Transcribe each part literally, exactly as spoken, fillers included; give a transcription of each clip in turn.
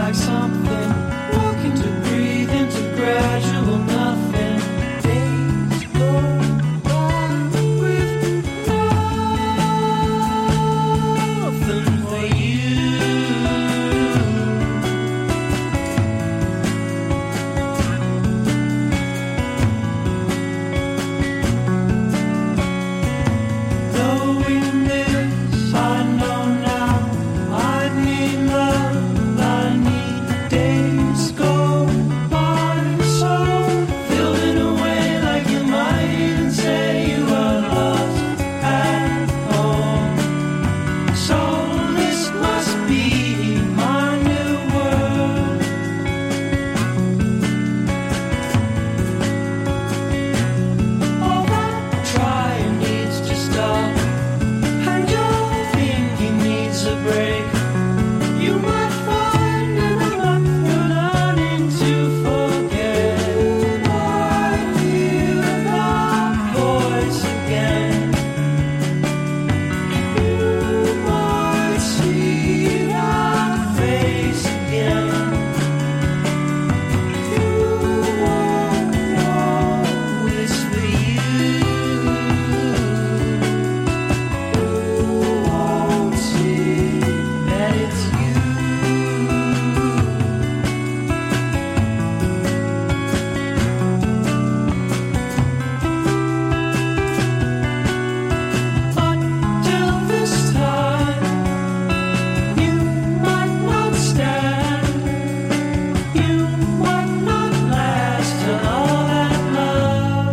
like something walking to breathe into gradual nothing. Days go by with nothing for you. Knowing this, I know now I need love, I need days go by so filling away like you might even say you are lost at home. So this must be my new world. All that trying needs to stop, and your thinking needs a break. You might find in a month you're learning to forget. I hear that voice again. You might see that face again. You won't know it's for you. You won't see that it's you. But till this time, you might not stand, you might not last till all that love.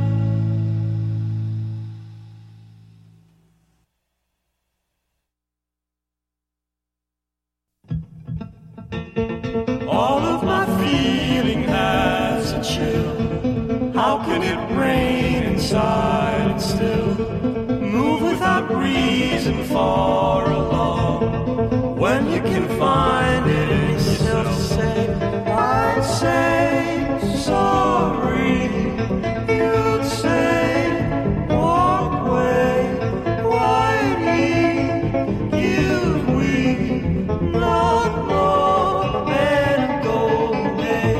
All of my feeling has a chill. How can it rain inside and still move without reason far along when you can find it in yourself to say, I'd say sorry. You'd say walk away. Why need you weep? Not more than go away.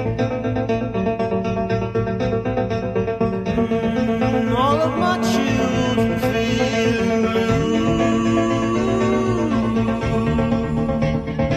Mm, all of my children feeling blue.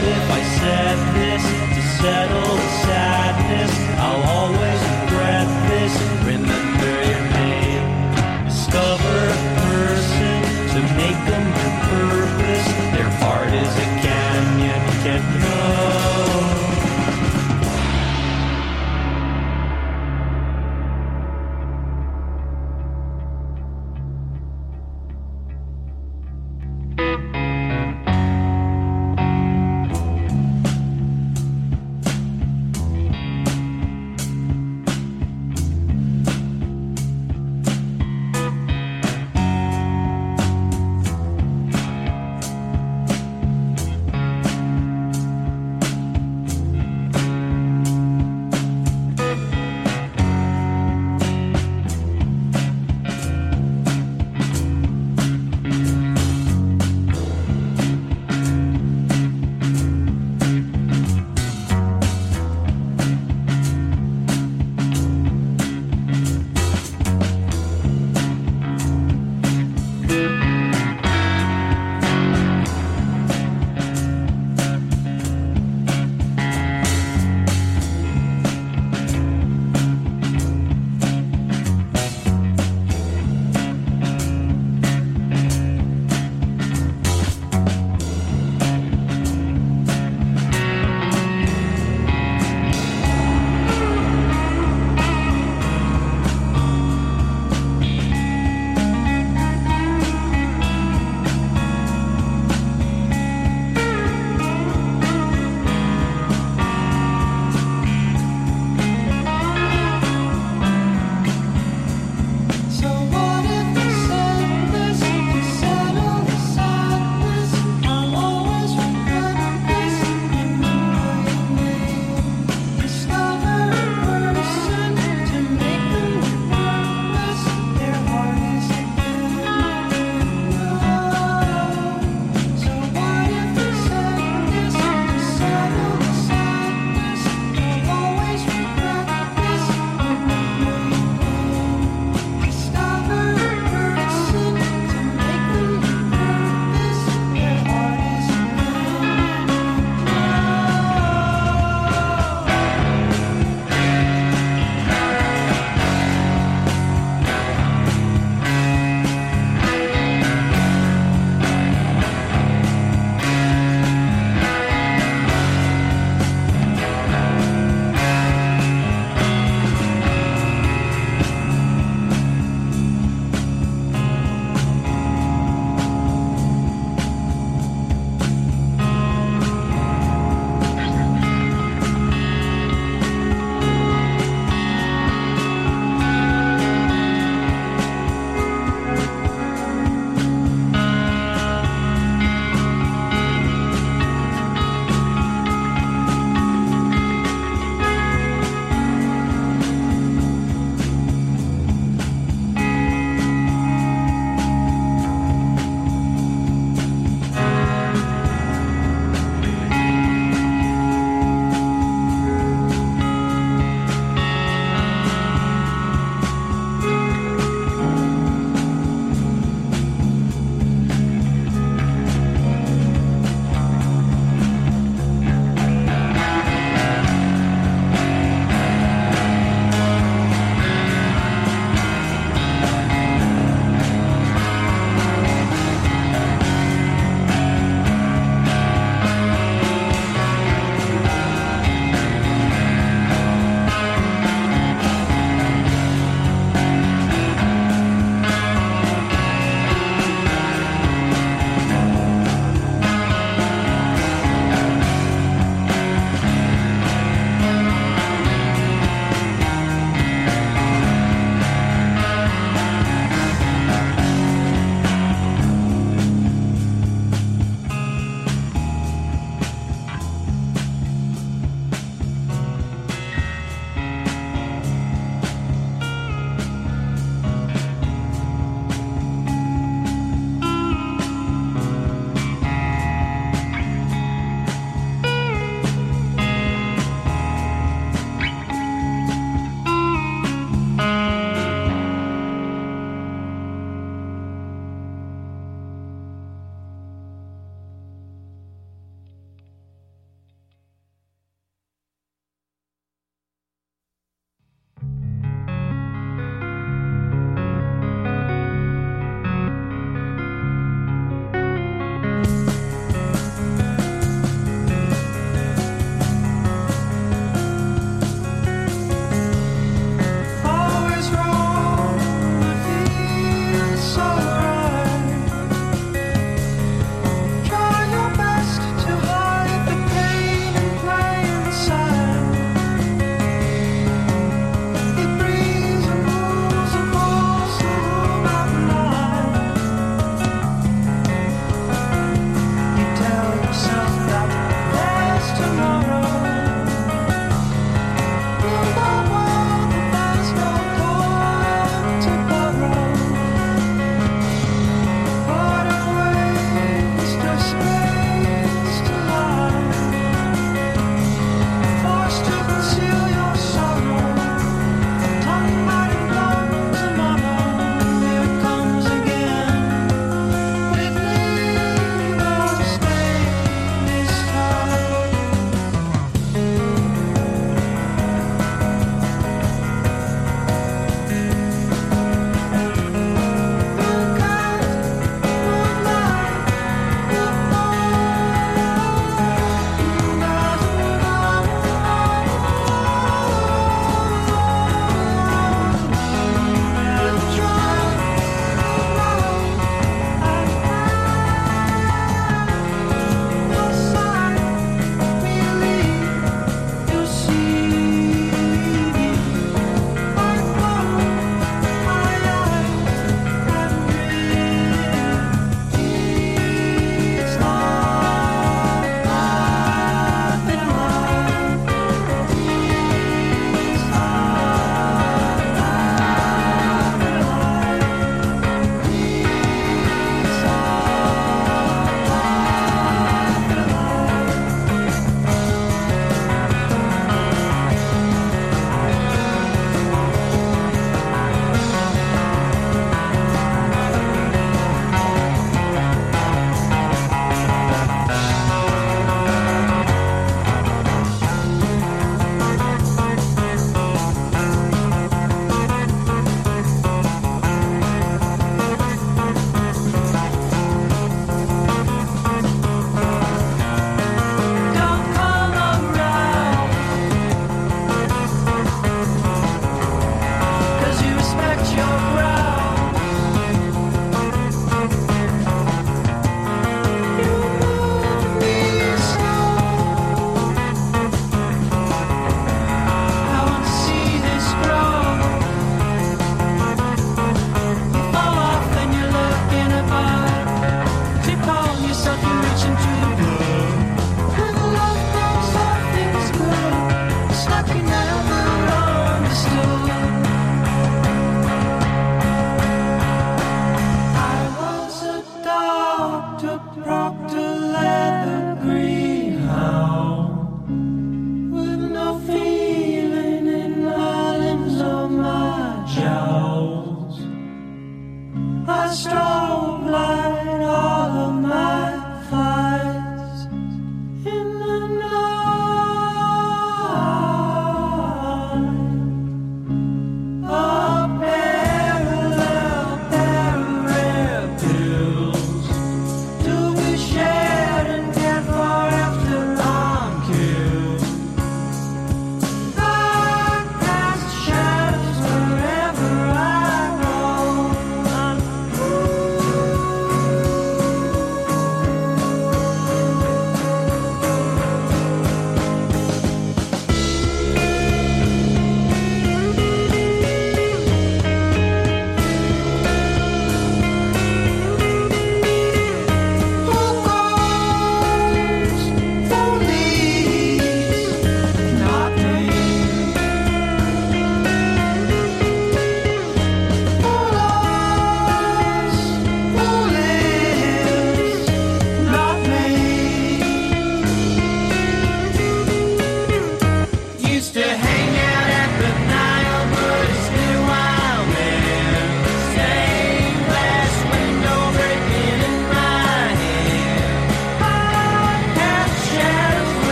What if I said this to settle the sadness? I'll always regret this. Remember your name. Discover a person to make them your purpose. Their heart is a canyon, can't know.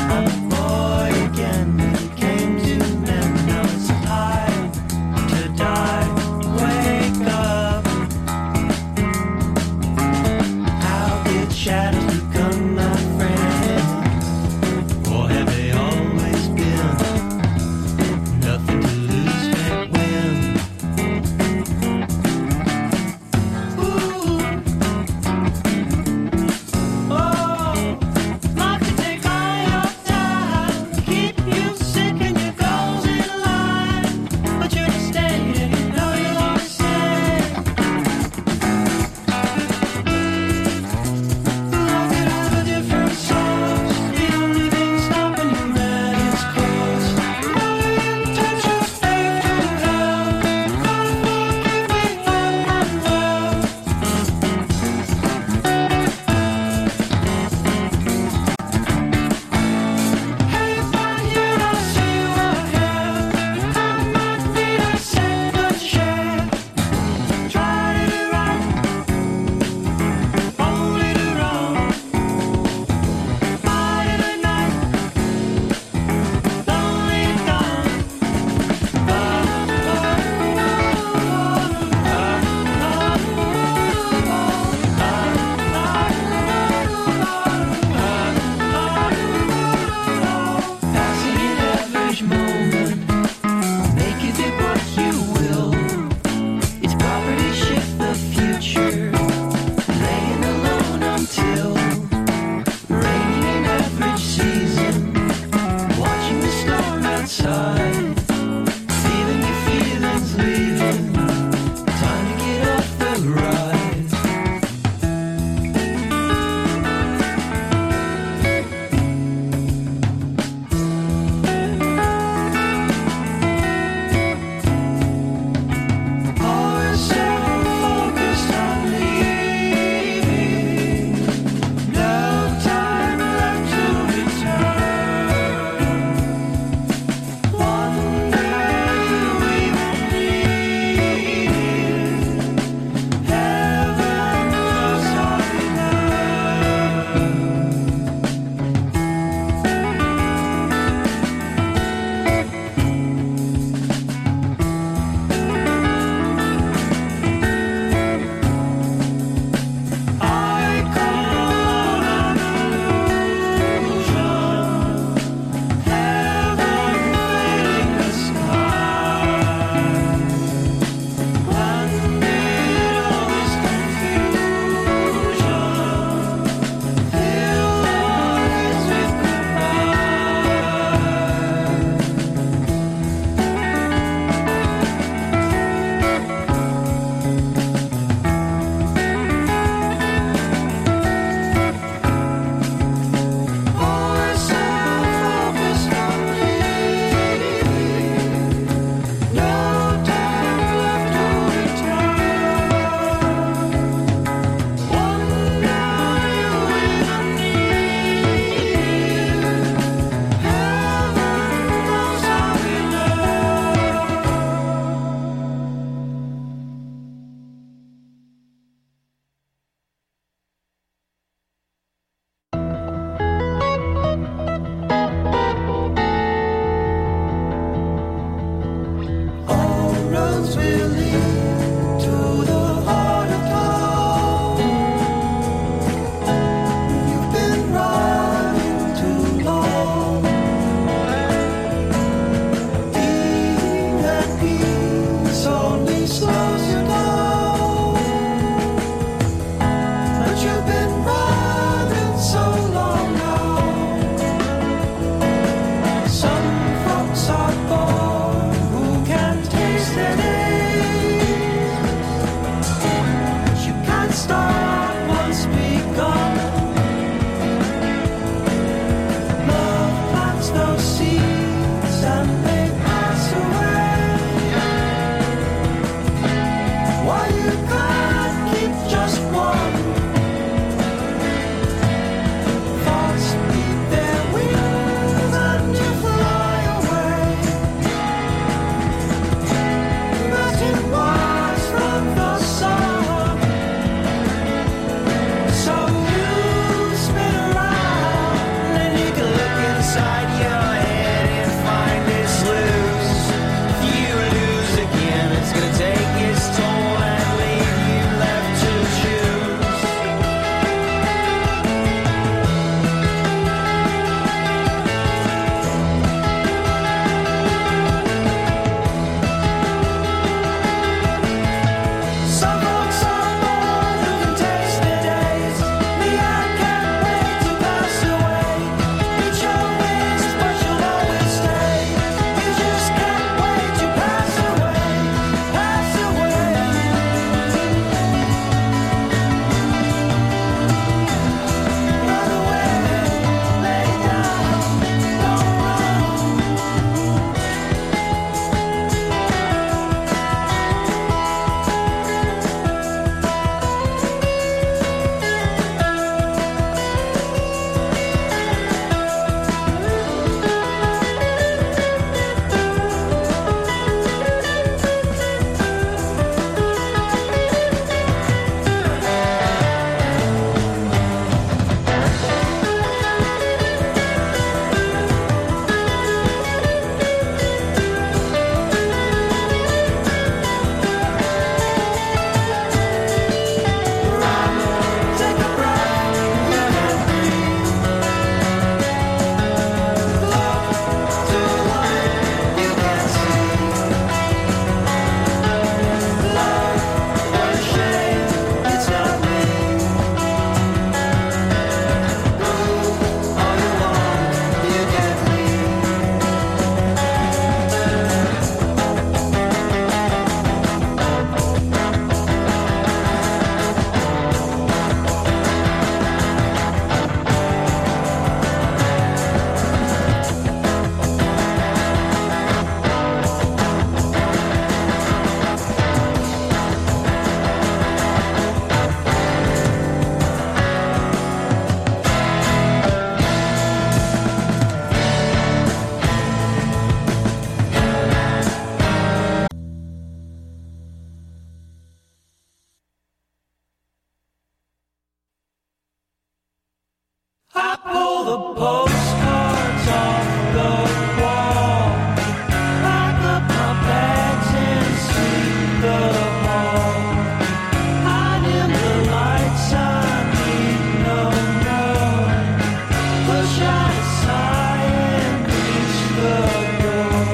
Like to take all your time. hide your head and find its loose. If you lose again, it's gonna take its toll and leave you left to choose. Some folks are born who can taste the days. Me, I can't wait to pass away. Beat your wings, but you'll always stay. You just can't wait to pass away, pass away. Run away, lay down, don't run. Take a breath, you can breathe. Look to the light, you can see. Love, what a shame, it's not me. Move all you want, you can leave. I pull the postcards off the wall, pack up my bags and sweep the hall. Hide in the lights, I need no more. Push out a sigh and reach the door.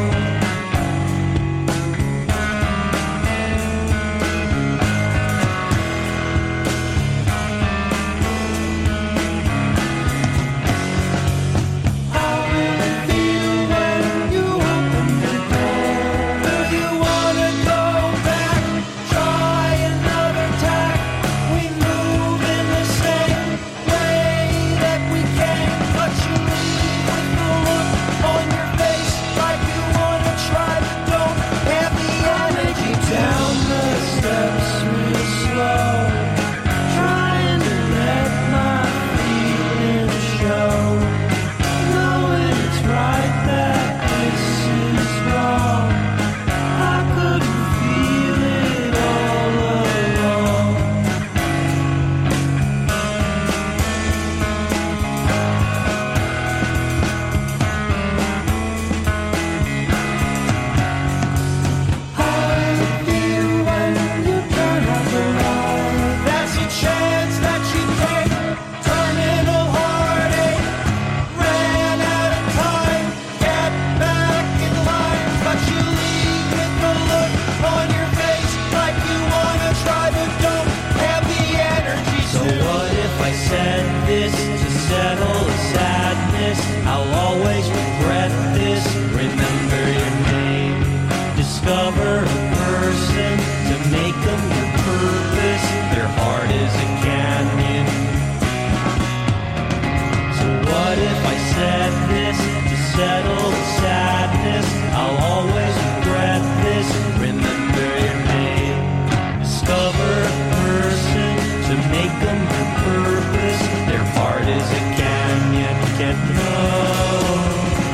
How will it feel when you open the door? Will you wanna go back? Try another tack. We move in the same way that we came, but you leave with the look on your face like you wanna try but don't have the energy. Down the steps real slow, trying to let my feelings show. Knowing it's right that this is wrong, I couldn't feel it all along. How will it feel when you turn out the light? That's a chance that you take, terminal heartache. Ran out of time, get back in line, but you leave with the look on your face like you wanna try but don't have the energy. So what if I said this to settle the sadness? I'll always regret this. Remember your name, discover a person to make them your purpose. Their heart is a canyon. So what if I said this to settle the sadness? I'll always regret this. Remember your name, discover a person to make them your purpose. Their heart is a canyon, can't know.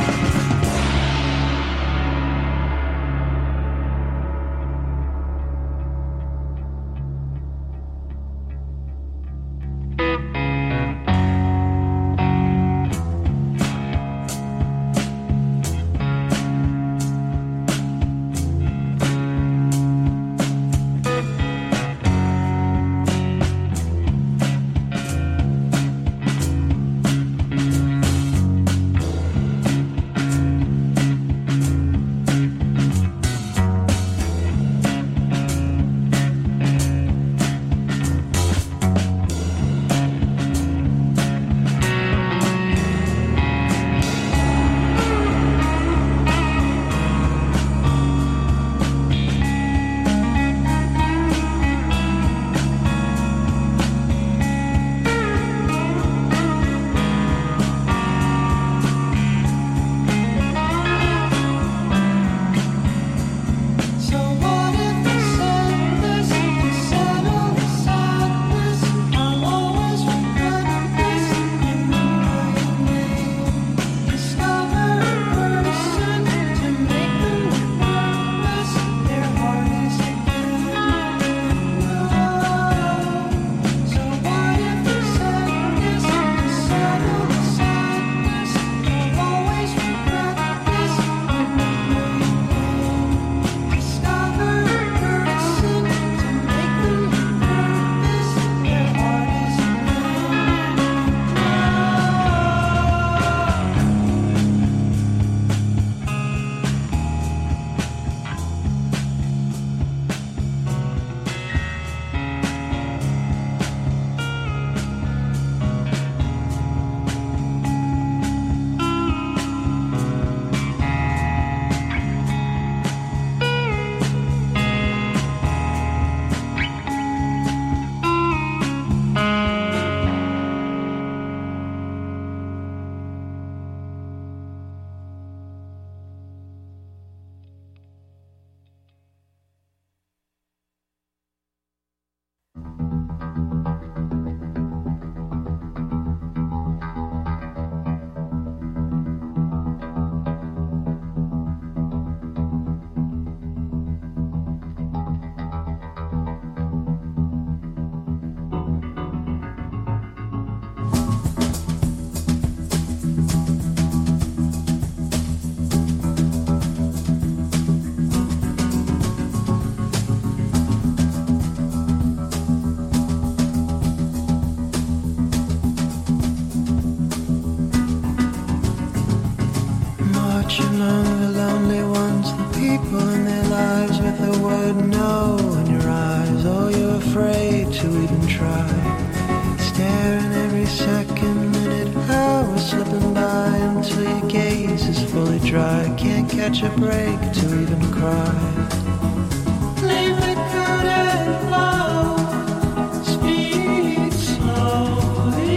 watch among the lonely ones, the people in their lives with the word no in your eyes. Oh, you're afraid to even try. Staring every second, minute, hour slipping by until your gaze is fully dry. Can't catch a break to even cry. Leave it good and low. Speak slowly.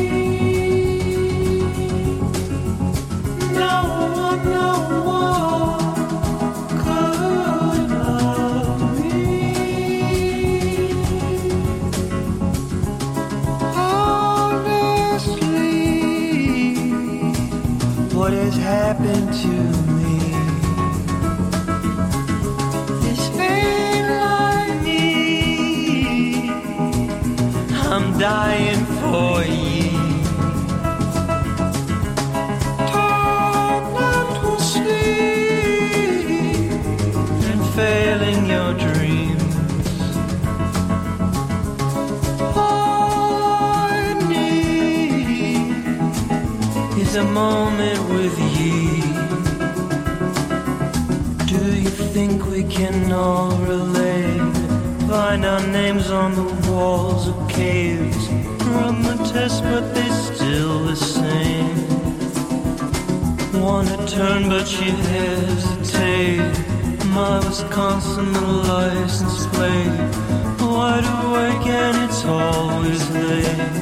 No one, no one could love me. Honestly, what has happened to me? This ain't like me. I'm dying for you. Failing your dreams. All I need is a moment with you. Do you think we can all relate? Find our names on the walls of caves. Run the test, but they're still the same. Wanna turn, but you hesitate. My Wisconsin license plate, wide awake and it's always late.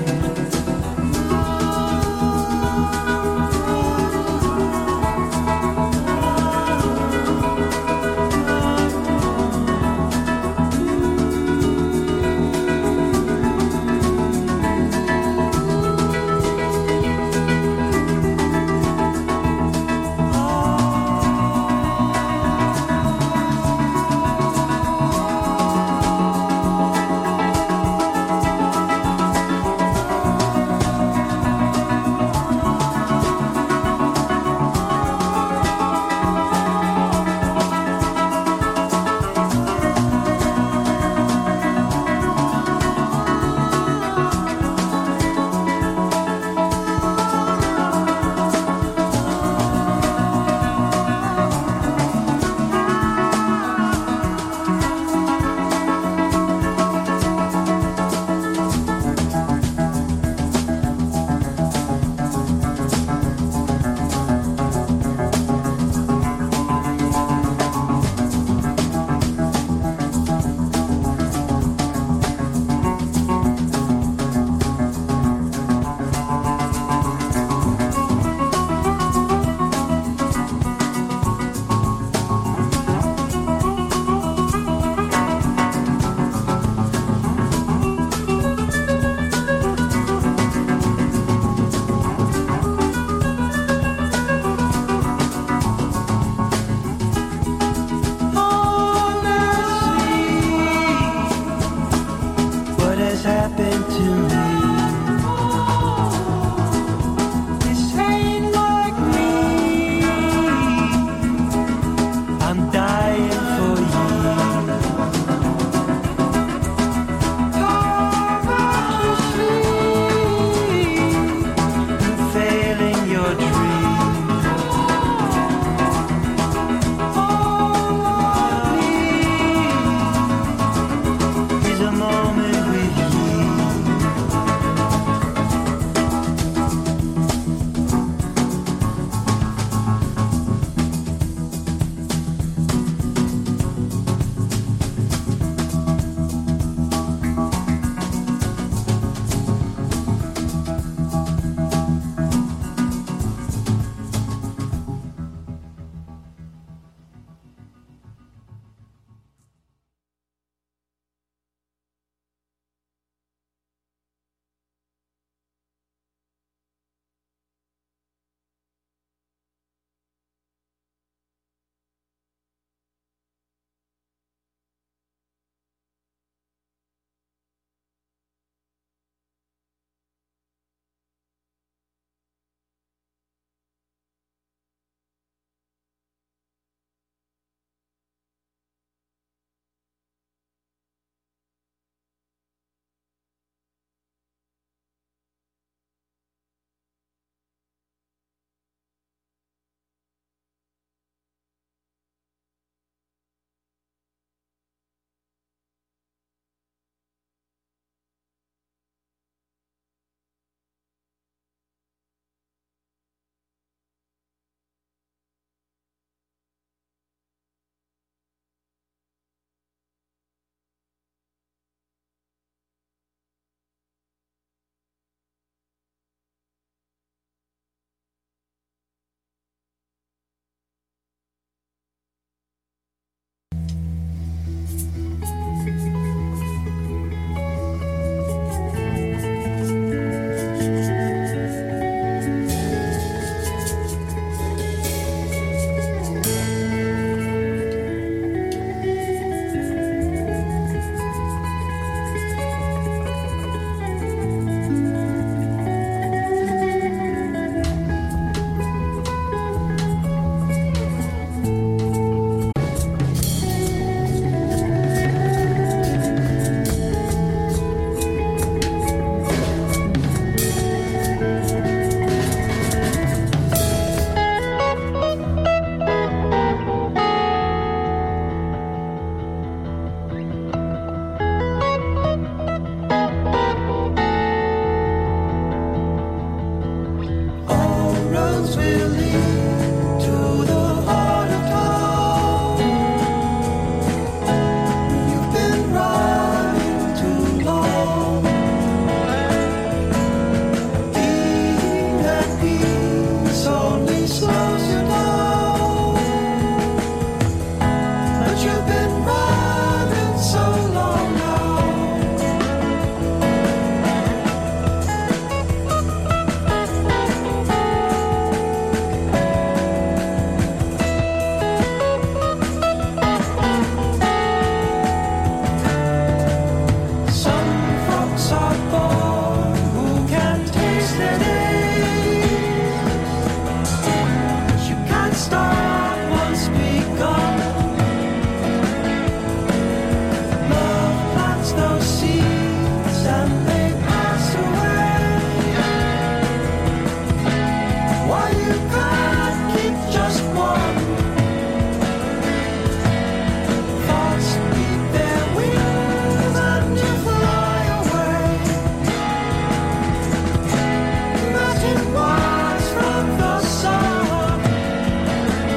that start once begun. Love plants those seeds and they pass away. Why you can't keep just one? Thoughts beat their wings and you fly away. Imagine words from the sun.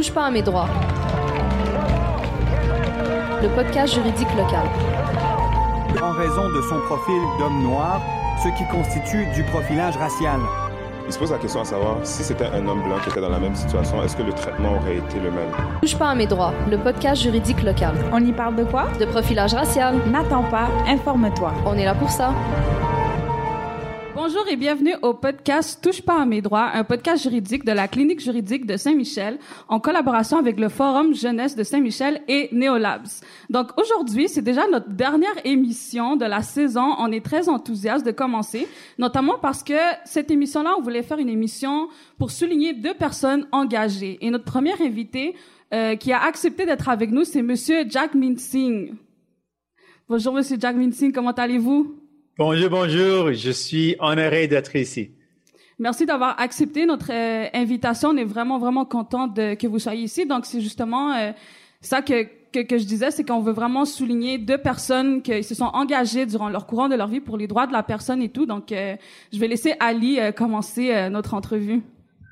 Touche pas à mes droits. Le podcast juridique local. En raison de son profil d'homme noir, ce qui constitue du profilage racial. Il se pose la question à savoir, si c'était un homme blanc qui était dans la même situation, est-ce que le traitement aurait été le même? Touche pas à mes droits. Le podcast juridique local. On y parle de quoi? De profilage racial. N'attends pas, informe-toi. On est là pour ça. Bonjour et bienvenue au podcast Touche pas à mes droits, un podcast juridique de la Clinique juridique de Saint-Michel en collaboration avec le Forum Jeunesse de Saint-Michel et Neolabs. Donc aujourd'hui, c'est déjà notre dernière émission de la saison. On est très enthousiaste de commencer, notamment parce que cette émission-là, on voulait faire une émission pour souligner deux personnes engagées. Et notre premier invité euh, qui a accepté d'être avec nous, c'est Monsieur Jagmeet Singh. Bonjour Monsieur Jagmeet Singh, comment allez-vous? Bonjour, bonjour. Je suis honoré d'être ici. Merci d'avoir accepté notre euh, invitation. On est vraiment, vraiment content de que vous soyez ici. Donc, c'est justement euh, ça que, que que je disais, c'est qu'on veut vraiment souligner deux personnes qui se sont engagées durant leur courant de leur vie pour les droits de la personne et tout. Donc, euh, je vais laisser Ali euh, commencer euh, notre entrevue.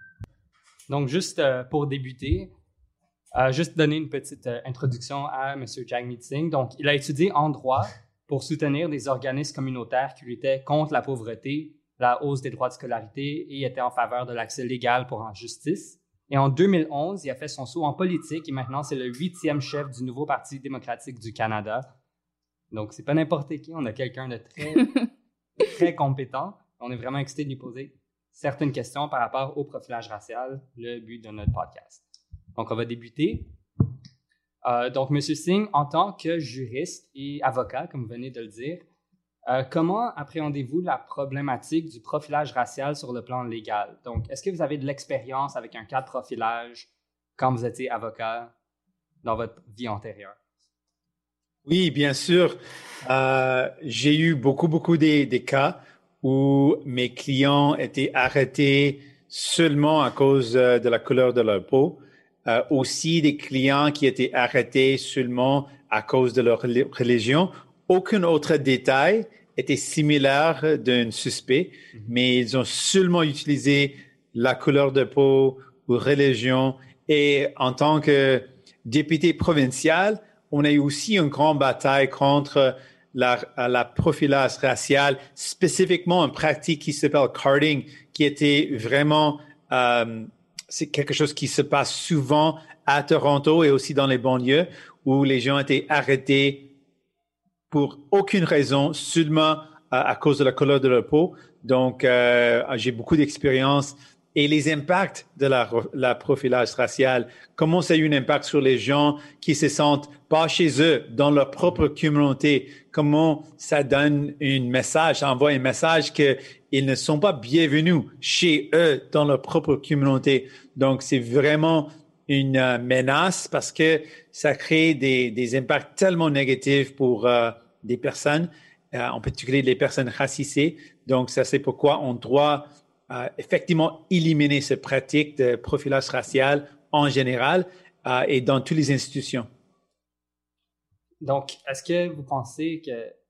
Donc, juste euh, pour débuter, euh, juste donner une petite euh, introduction à M. Jagmeet Singh. Donc, il a étudié en droit pour soutenir des organismes communautaires qui luttaient contre la pauvreté, la hausse des droits de scolarité et étaient en faveur de l'accès légal pour en justice. Et en deux mille onze, il a fait son saut en politique et maintenant, c'est le huitième chef du nouveau Parti démocratique du Canada. Donc, c'est pas n'importe qui, on a quelqu'un de très, très compétent. On est vraiment excité de lui poser certaines questions par rapport au profilage racial, le but de notre podcast. Donc, on va débuter. Euh, donc, M. Singh, en tant que juriste et avocat, comme vous venez de le dire, euh, comment appréhendez-vous la problématique du profilage racial sur le plan légal? Donc, est-ce que vous avez de l'expérience avec un cas de profilage quand vous étiez avocat dans votre vie antérieure? Oui, bien sûr. Euh, j'ai eu beaucoup, beaucoup des, des cas où mes clients étaient arrêtés seulement à cause de la couleur de leur peau. Euh, aussi des clients qui étaient arrêtés seulement à cause de leur religion. Aucun autre détail était similaire d'un suspect, mm-hmm. mais ils ont seulement utilisé la couleur de peau ou religion. Et en tant que député provincial, on a eu aussi une grande bataille contre la, la profilage racial, spécifiquement une pratique qui s'appelle carding, qui était vraiment... Euh, c'est quelque chose qui se passe souvent à Toronto et aussi dans les banlieues où les gens étaient arrêtés pour aucune raison, seulement à, à cause de la couleur de leur peau. Donc, euh, j'ai beaucoup d'expérience et les impacts de la, la profilage racial, comment ça a eu un impact sur les gens qui se sentent pas chez eux, dans leur propre communauté, comment ça donne un message, ça envoie un message qu'ils ne sont pas bienvenus chez eux, dans leur propre communauté. Donc, c'est vraiment une euh, menace parce que ça crée des, des impacts tellement négatifs pour euh, des personnes, euh, en particulier les personnes racisées. Donc, ça, c'est pourquoi on doit euh, effectivement éliminer cette pratique de profilage racial en général euh, et dans toutes les institutions. Donc, est-ce que vous pensez que